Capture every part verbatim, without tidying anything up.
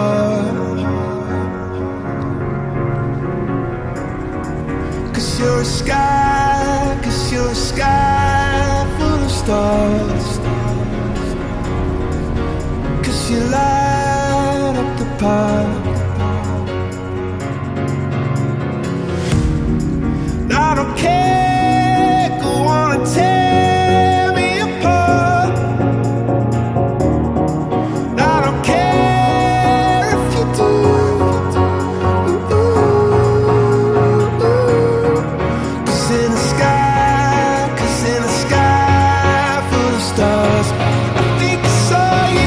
heart. 'Cause you're a sky, 'cause you're a sky full of stars. 'Cause you light up the park. I don't care, go on and tear me apart. I don't care if you do. Cause in the sky, cause in the sky full of stars, I think I saw you.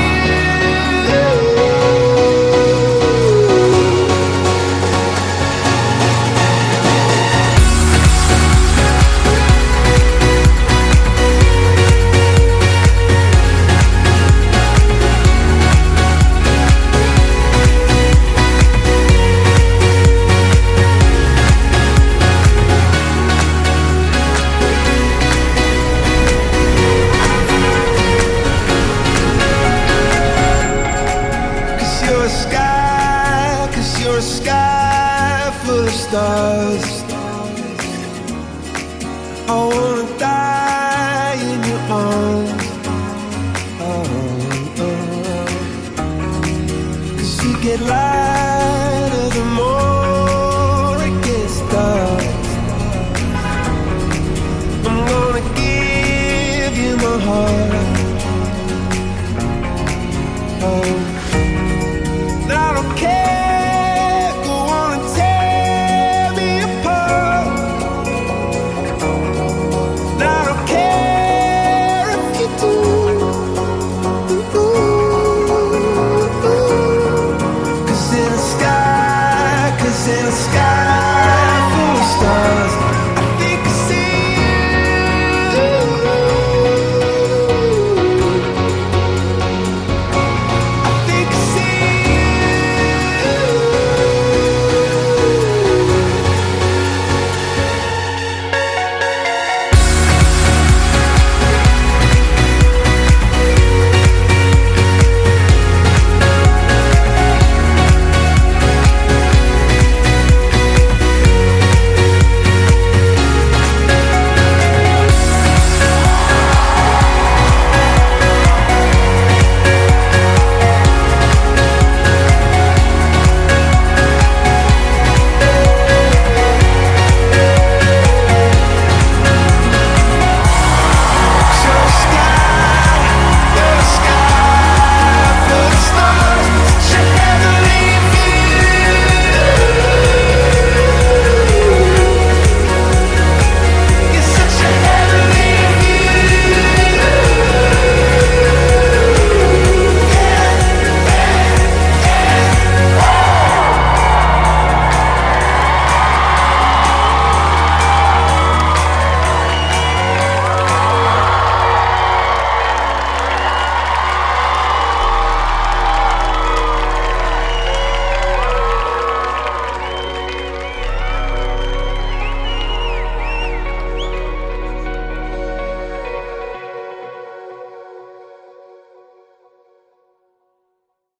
You're a sky, 'cause you're a sky full of stars. I wanna die in your arms. Oh, oh. 'Cause you get lighter the more